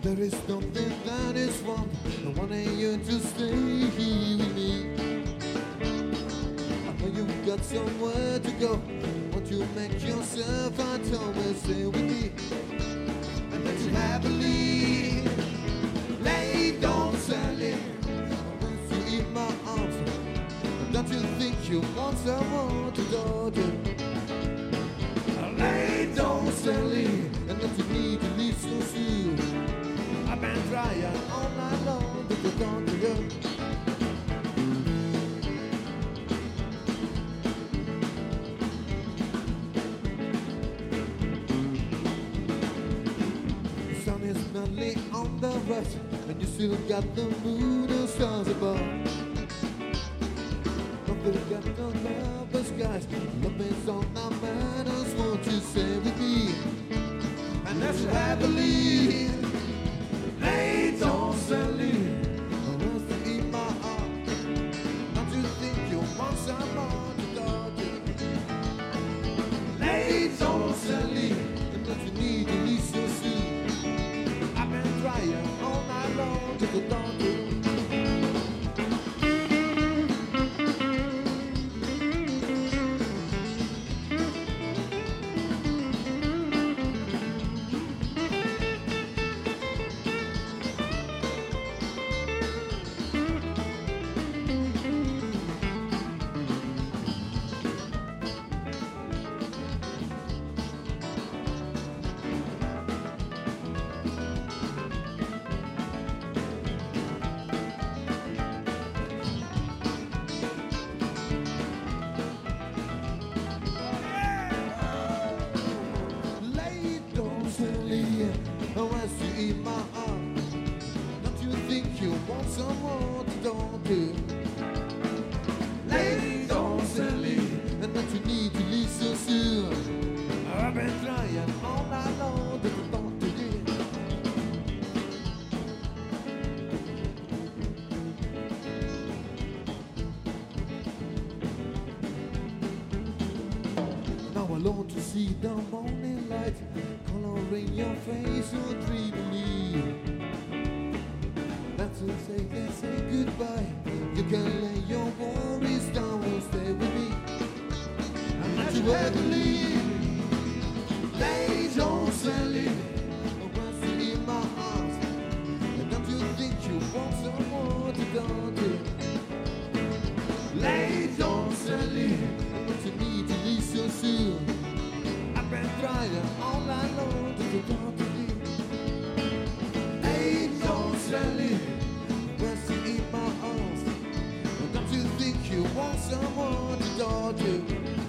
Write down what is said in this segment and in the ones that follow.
There is nothing that is wrong. I want you to stay here with me. I know you've got somewhere to go. Won't you make yourself at home and stay with me? And let you happily lay down Sally. Once you in my arms, don't you think you want someone to go to? Lay down Sally, and that you need to leave so soon. I've been trying all night long to get on to you. The sun is smelly on the west, and you still got the moon and stars above. Don't forget the love skies, love is on our manners. Won't you stay with me? And that's happily. Lay down Sally, I want to eat my arms. Don't you think you want someone to talk to? Lay down Sally, and don't you need to leave so soon? I've been trying all night long to get on to. Oh, as you in my arms, don't you think you want someone to talk to? Lay down Sally, and that you need to leave so soon. I've been trying all night long to talk to you. Now alone to see the morning light coloring your face so dreamily. That's to say goodbye. You can lay your worries down and stay with me. I'm not too heavily. Lay down Sally, I want you in my arms. And don't you think you want someone to talk to? Lay down Sally, I want you need to leave so soon. I've been trying all night long to talk to you. Lay down Sally, rest in my arms. Don't you think you want someone to talk to?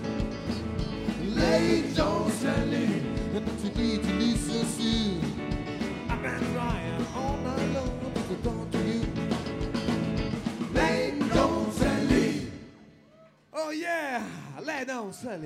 Lay down Sally, and don't you need to leave so soon? I've been trying all night long to talk to you. Lay down Sally. Oh yeah, lay down Sally.